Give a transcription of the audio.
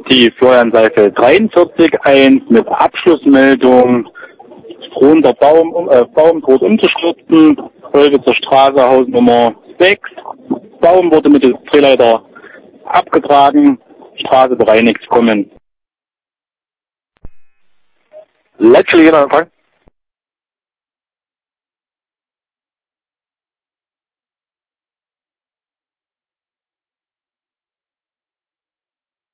die Florian Seifeld 43-1 mit Abschlussmeldung. Drohender Baum droht umzustürzen. Folge zur Straße, Hausnummer 6. Baum wurde mit dem Drehleiter abgetragen. Straße bereinigt, kommen. Letztlich Empfang.